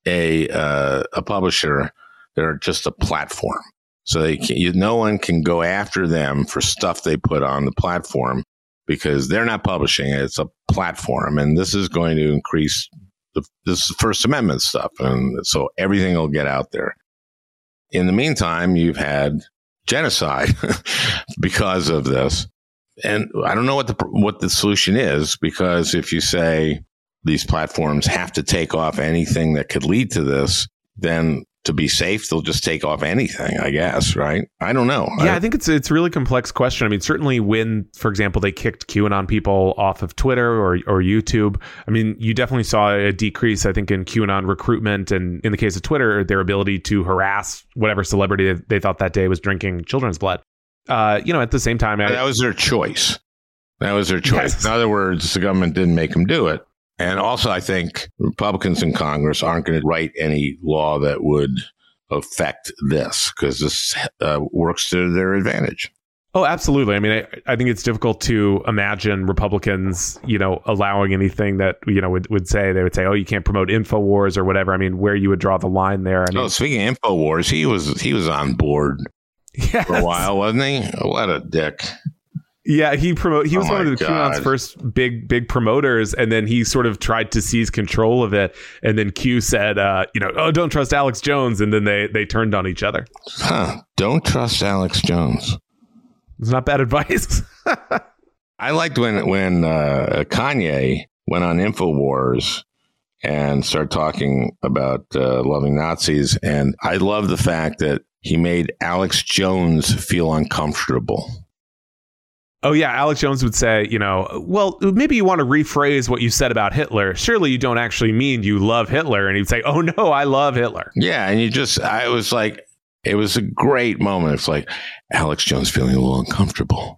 a publisher. They're just a platform. So no one can go after them for stuff they put on the platform because they're not publishing it. It's a platform. And this is going to increase this First Amendment stuff. And so everything will get out there. In the meantime, you've had genocide because of this. And I don't know what the solution is, because if you say these platforms have to take off anything that could lead to this, then to be safe, they'll just take off anything, I guess, right? I don't know. Yeah, I think it's a really complex question. I mean, certainly when, for example, they kicked QAnon people off of Twitter or YouTube, I mean, you definitely saw a decrease, I think, in QAnon recruitment, and in the case of Twitter, their ability to harass whatever celebrity they thought that day was drinking children's blood. At the same time, that was their choice. Yes. In other words, the government didn't make them do it. And also, I think Republicans in Congress aren't going to write any law that would affect this, because this works to their advantage. Oh, absolutely. I mean, I think it's difficult to imagine Republicans, allowing anything that, would say, they would say, oh, you can't promote InfoWars or whatever. I mean, where you would draw the line there. Speaking of InfoWars, he was on board for a while, wasn't he? What a dick. Yeah, he was one of the QAnon's first big promoters, and then he sort of tried to seize control of it, and then Q said, oh, don't trust Alex Jones, and then they turned on each other. Don't trust Alex Jones. It's not bad advice. I liked when Kanye went on InfoWars and started talking about loving Nazis, and I love the fact that he made Alex Jones feel uncomfortable. Oh, yeah. Alex Jones would say, well, maybe you want to rephrase what you said about Hitler. Surely you don't actually mean you love Hitler. And he'd say, oh, no, I love Hitler. Yeah. And it was a great moment. It's like Alex Jones feeling a little uncomfortable.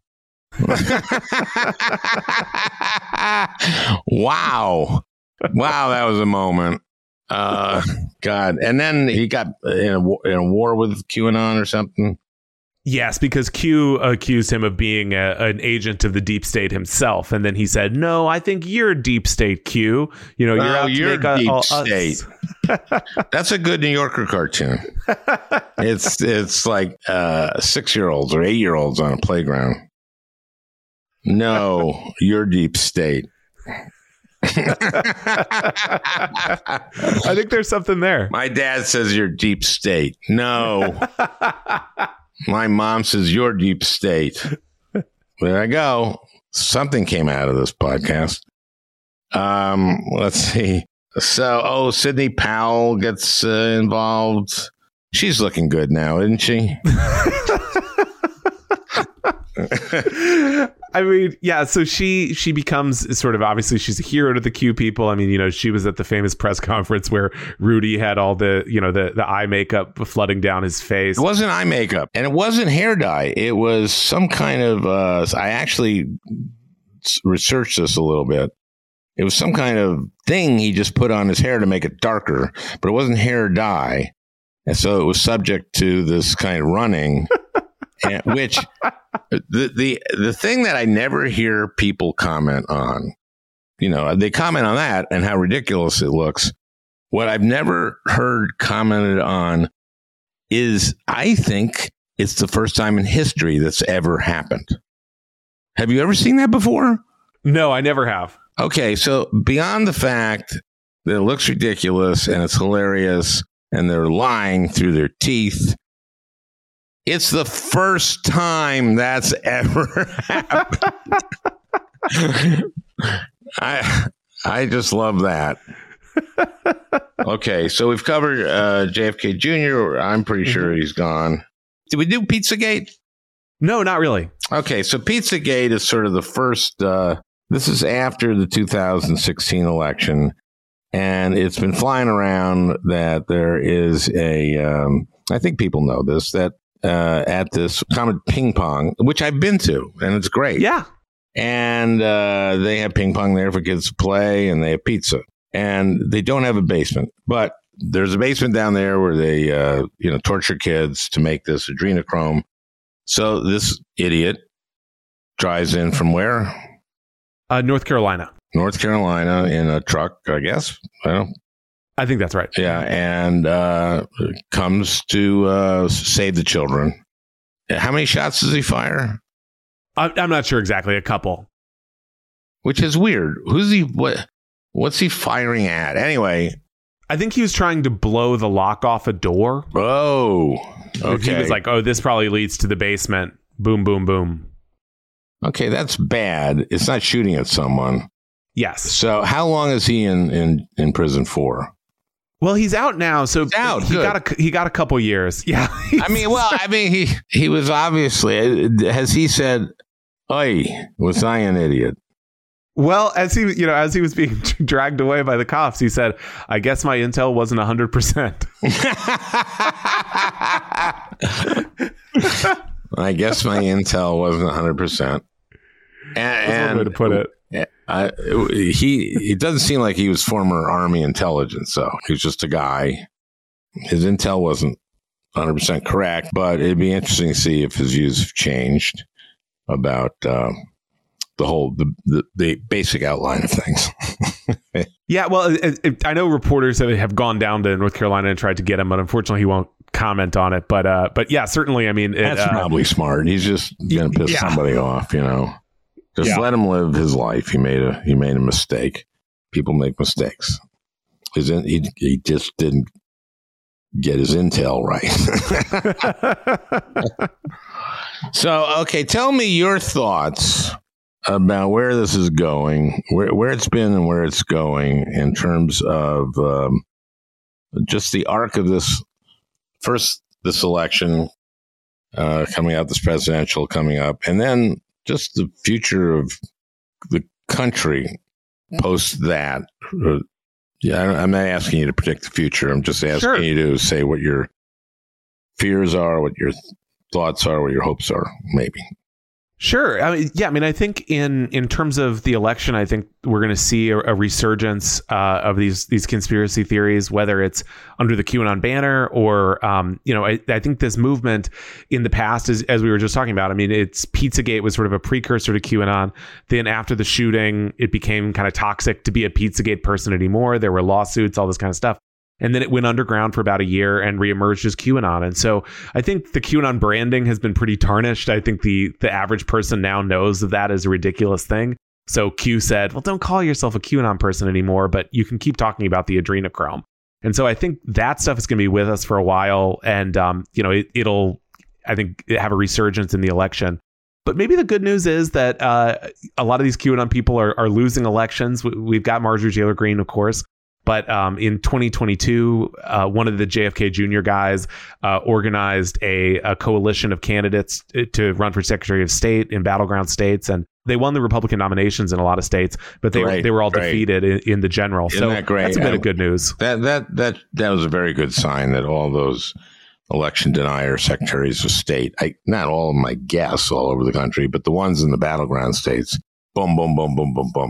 Wow. That was a moment. God. And then he got in a war with QAnon or something. Yes, because Q accused him of being an agent of the deep state himself. And then he said, no, I think you're deep state, Q. You're out to make deep state. That's a good New Yorker cartoon. It's like 6-year-olds or 8-year-olds on a playground. No, you're deep state. I think there's something there. My dad says you're deep state. No. My mom says you're deep state. There I go. Something came out of this podcast. Let's see. So, Sidney Powell gets involved. She's looking good now, isn't she? I mean, yeah, so she becomes sort of, obviously she's a hero to the Q people. I mean, she was at the famous press conference where Rudy had all the eye makeup flooding down his face. It wasn't eye makeup, and it wasn't hair dye. It was some kind of, I actually researched this a little bit. It was some kind of thing he just put on his hair to make it darker, but it wasn't hair dye. And so it was subject to this kind of running, which the thing that I never hear people comment on, they comment on that and how ridiculous it looks. What I've never heard commented on is I think it's the first time in history that's ever happened. Have you ever seen that before? No, I never have. Okay, so beyond the fact that it looks ridiculous and it's hilarious and they're lying through their teeth, it's the first time that's ever happened. I just love that. Okay, so we've covered JFK Jr. I'm pretty sure he's gone. Did we do Pizzagate? No, not really. Okay, so Pizzagate is sort of the first. This is after the 2016 election, and it's been flying around that there is I think people know this, that at this Comet Ping Pong, which I've been to, and it's great. Yeah. And they have ping pong there for kids to play, and they have pizza. And they don't have a basement, but there's a basement down there where they, torture kids to make this adrenochrome. So this idiot drives in from where? North Carolina. North Carolina in a truck, I guess. I think that's right. Yeah, and comes to save the children. How many shots does he fire? I'm not sure exactly. A couple. Which is weird. Who's he? What's he firing at? Anyway. I think he was trying to blow the lock off a door. Oh, okay. He was like, this probably leads to the basement. Boom, boom, boom. Okay, that's bad. It's not shooting at someone. Yes. So how long is he in prison for? Well, he's out now, so he's out. He got a couple years. Yeah. He was obviously. Has he said, "Oi, was I an idiot?" Well, as he was being dragged away by the cops, he said, "I guess my intel wasn't 100%." I guess my intel wasn't 100%. That's one way to put it. He doesn't seem like he was former Army intelligence, though. He was just a guy. His intel wasn't 100% correct, but it'd be interesting to see if his views have changed about the basic outline of things. Yeah, well, I know reporters have gone down to North Carolina and tried to get him, but unfortunately he won't comment on it. But yeah, certainly. I mean, that's probably smart. He's just going to piss somebody off, Just let him live his life. He made a mistake. People make mistakes. He just didn't get his intel right. So, okay, tell me your thoughts about where this is going, where it's been and where it's going in terms of just the arc of this election coming out, this presidential coming up, and then just the future of the country post that. I'm not asking you to predict the future. I'm just asking you to say what your fears are, what your thoughts are, what your hopes are, maybe. Sure. I think in terms of the election, I think we're going to see a resurgence of these conspiracy theories, whether it's under the QAnon banner or, I think this movement in the past, as we were just talking about, it's Pizzagate was sort of a precursor to QAnon. Then after the shooting, it became kind of toxic to be a Pizzagate person anymore. There were lawsuits, all this kind of stuff. And then it went underground for about a year and reemerged as QAnon. And so I think the QAnon branding has been pretty tarnished. I think the average person now knows that is a ridiculous thing. So Q said, well, don't call yourself a QAnon person anymore, but you can keep talking about the adrenochrome. And so I think that stuff is going to be with us for a while. And, it'll, I think, have a resurgence in the election. But maybe the good news is that a lot of these QAnon people are losing elections. We've got Marjorie Taylor Greene, of course. But in 2022, one of the JFK Jr. guys organized a coalition of candidates to run for Secretary of State in battleground states. And they won the Republican nominations in a lot of states, but they were all defeated in the general. Isn't that great? That's a bit of good news. That was a very good sign that all those election denier secretaries of state, not all of them, I guess, all over the country, but the ones in the battleground states, boom, boom, boom, boom, boom, boom,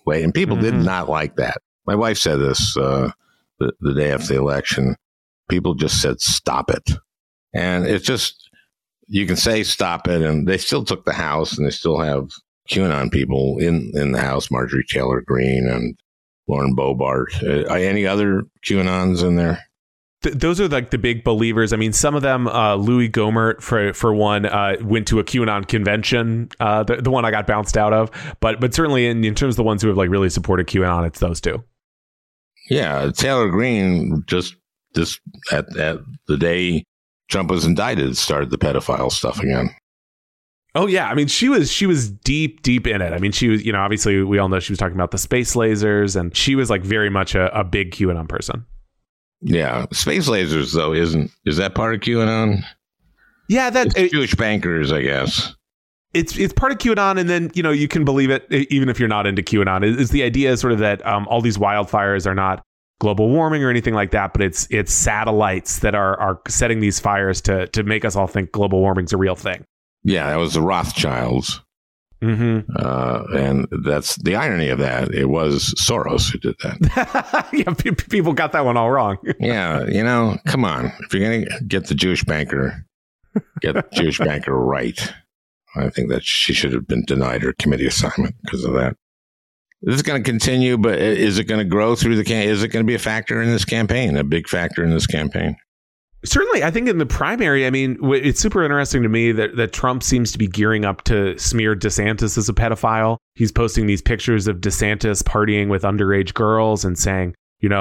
way. And people did not like that. My wife said this the day after the election. People just said, stop it. And it's just, you can say stop it. And they still took the House, and they still have QAnon people in the House, Marjorie Taylor Greene and Lauren Boebert. Any other QAnons in there? Those are like the big believers. I mean, some of them, Louis Gohmert, for one, went to a QAnon convention, the one I got bounced out of. But certainly in terms of the ones who have like really supported QAnon, it's those two. Yeah, Taylor Greene just at the day Trump was indicted started the pedophile stuff again. Oh yeah, I mean she was deep in it. I mean she was, obviously we all know she was talking about the space lasers, and she was like very much a big QAnon person. Yeah, space lasers though is that part of QAnon? Yeah, Jewish bankers, I guess. It's part of QAnon, and then you can believe it even if you're not into QAnon. Is the idea sort of that all these wildfires are not global warming or anything like that, but it's satellites that are setting these fires to make us all think global warming's a real thing. Yeah, that was the Rothschilds. Mm-hmm. And that's the irony of that. It was Soros who did that. Yeah, people got that one all wrong. Yeah, come on. If you're going to get the Jewish banker, get the Jewish banker right. I think that she should have been denied her committee assignment because of that. This is going to continue, but is it going to grow through the campaign? Is it going to be a factor in this campaign, a big factor in this campaign? Certainly, I think in the primary, I mean, it's super interesting to me that Trump seems to be gearing up to smear DeSantis as a pedophile. He's posting these pictures of DeSantis partying with underage girls and saying,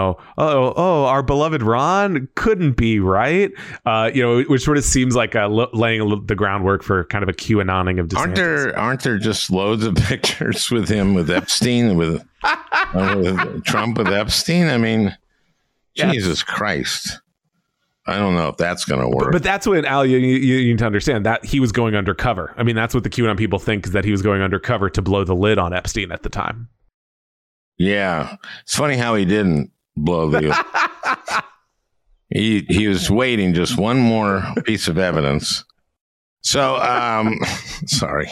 our beloved Ron couldn't be, right? Which sort of seems like laying the groundwork for kind of a QAnoning of DeSantis. Aren't there just loads of pictures with him, with Epstein, with Trump with Epstein? I mean, Jesus Christ. I don't know if that's going to work. But that's when, Al, you need to understand that he was going undercover. I mean, that's what the QAnon people think, is that he was going undercover to blow the lid on Epstein at the time. Yeah. It's funny how he didn't blow the he was waiting just one more piece of evidence. So, sorry.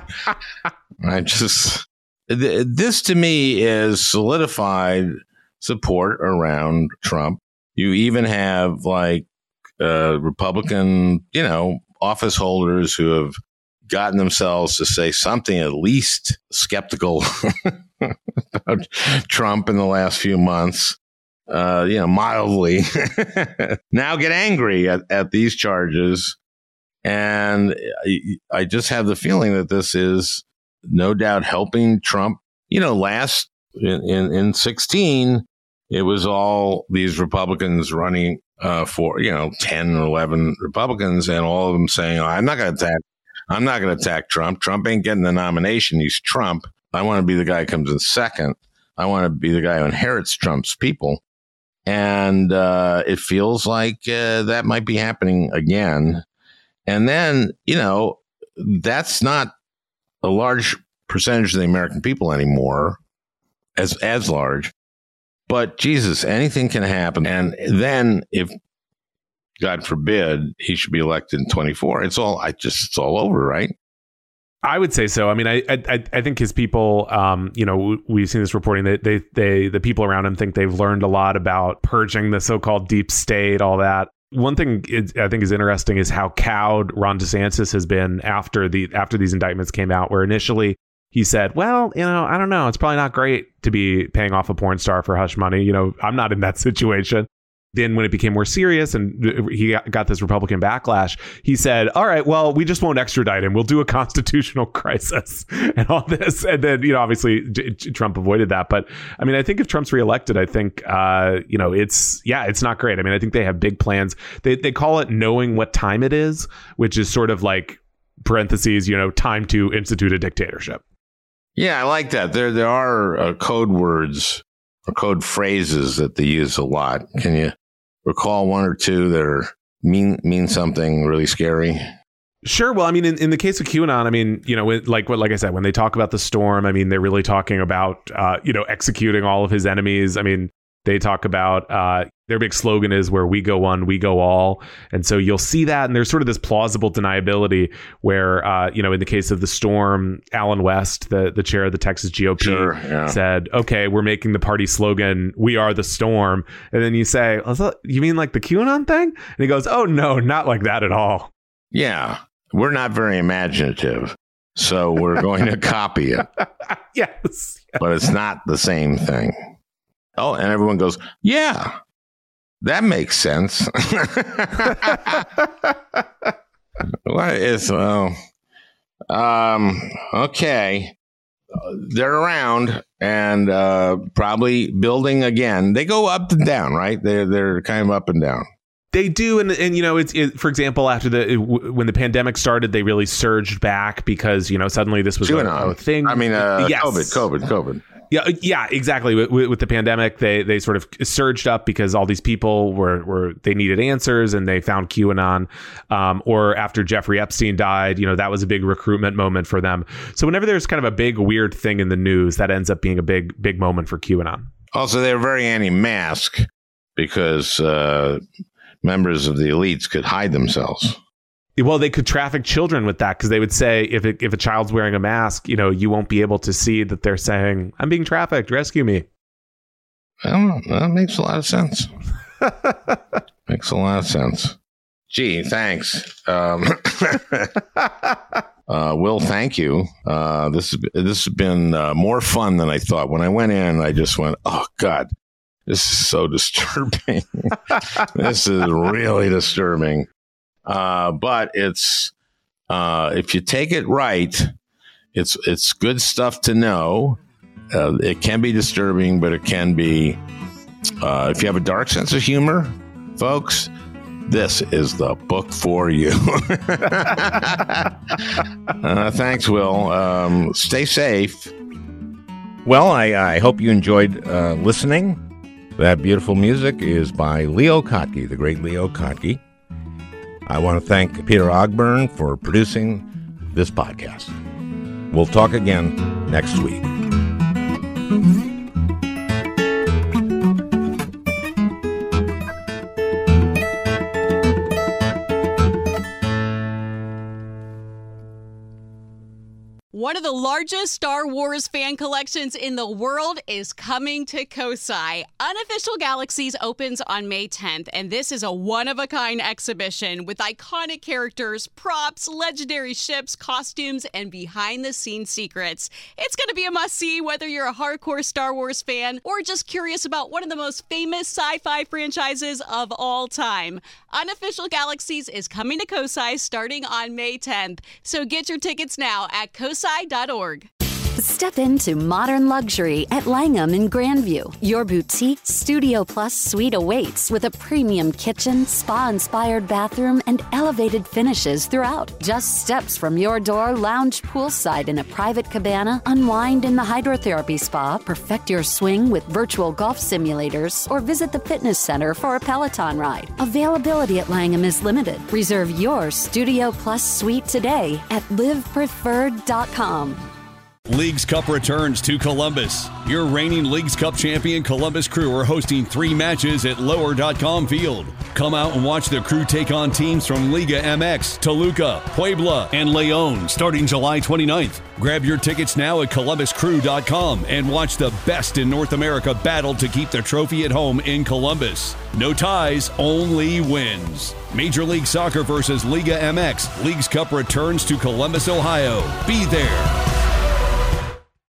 This to me is solidified support around Trump. You even have Republican, office holders who have gotten themselves to say something at least skeptical about Trump in the last few months, mildly, now get angry at these charges. And I just have the feeling that this is no doubt helping Trump. Last in 2016, it was all these Republicans running for, 10 or 11 Republicans, and all of them saying, I'm not going to attack Trump. Trump ain't getting the nomination. He's Trump. I want to be the guy who comes in second. I want to be the guy who inherits Trump's people. And it feels like that might be happening again. And then, that's not a large percentage of the American people anymore, as large. But Jesus, anything can happen. And then if, God forbid, he should be elected in 2024, it's all over, right? I would say so. I mean, I think his people, we've seen this reporting that the people around him think they've learned a lot about purging the so-called deep state, all that. One thing I think is interesting is how cowed Ron DeSantis has been after these indictments came out, where initially he said, well, I don't know. It's probably not great to be paying off a porn star for hush money. I'm not in that situation. Then when it became more serious and he got this Republican backlash, he said, all right, well, we just won't extradite him. We'll do a constitutional crisis and all this. And then, obviously Trump avoided that. But I mean, I think if Trump's reelected, I think, it's not great. I mean, I think they have big plans. They call it knowing what time it is, which is sort of like parentheses, time to institute a dictatorship. Yeah, I like that. There are code words or code phrases that they use a lot. Can you recall one or two that mean something really scary? Sure. Well, I mean, in the case of QAnon, I mean, like I said, when they talk about the storm, I mean, they're really talking about, executing all of his enemies. I mean, They talk about their big slogan is where we go one, we go all. And so you'll see that. And there's sort of this plausible deniability where, in the case of the Storm, Alan West, the chair of the Texas GOP, said, okay, we're making the party slogan, we are the Storm. And then you say, you mean like the QAnon thing? And he goes, oh, no, not like that at all. Yeah, we're not very imaginative. So we're going to copy it. Yes. But it's not the same thing. Oh, and everyone goes, yeah, that makes sense. What is, okay. They're around and probably building again. They go up and down, right? They're kind of up and down. They do, and it's for example, after when the pandemic started, they really surged back because suddenly this was a thing. I mean, yes. COVID. Yeah, exactly. With the pandemic, they sort of surged up because all these people they needed answers and they found QAnon. Or after Jeffrey Epstein died, that was a big recruitment moment for them. So whenever there's kind of a big weird thing in the news, that ends up being a big moment for QAnon. Also, they're very anti-mask because members of the elites could hide themselves. Well, they could traffic children with that because they would say if a child's wearing a mask, you won't be able to see that they're saying, I'm being trafficked, rescue me. Well, that makes a lot of sense. Makes a lot of sense. Gee, thanks. Will, thank you. This has been more fun than I thought. When I went in, I just went, oh, God, this is so disturbing. This is really disturbing. But it's if you take it right, it's good stuff to know. It can be disturbing, but it can be if you have a dark sense of humor, folks, this is the book for you. Thanks, Will. Stay safe. Well, I hope you enjoyed listening. That beautiful music is by Leo Kottke, the great Leo Kottke. I want to thank Peter Ogburn for producing this podcast. We'll talk again next week. One of the largest Star Wars fan collections in the world is coming to Kosai. Unofficial Galaxies opens on May 10th, and this is a one-of-a-kind exhibition with iconic characters, props, legendary ships, costumes, and behind-the-scenes secrets. It's going to be a must-see whether you're a hardcore Star Wars fan or just curious about one of the most famous sci-fi franchises of all time. Unofficial Galaxies is coming to Kosai starting on May 10th, so get your tickets now at kosai.org. Step into modern luxury at Langham in Grandview. Your boutique Studio Plus suite awaits with a premium kitchen, spa-inspired bathroom, and elevated finishes throughout. Just steps from your door, lounge poolside in a private cabana, unwind in the hydrotherapy spa, perfect your swing with virtual golf simulators, or visit the fitness center for a Peloton ride. Availability at Langham is limited. Reserve your Studio Plus suite today at livepreferred.com. Leagues Cup returns to Columbus. Your reigning Leagues Cup champion Columbus Crew are hosting 3 matches at lower.com field. Come out and watch the Crew take on teams from Liga MX, Toluca, Puebla, and León starting July 29th. Grab your tickets now at columbuscrew.com and watch the best in North America battle to keep the trophy at home in Columbus. No ties, only wins. Major League Soccer versus Liga MX. Leagues Cup returns to Columbus, Ohio. Be there.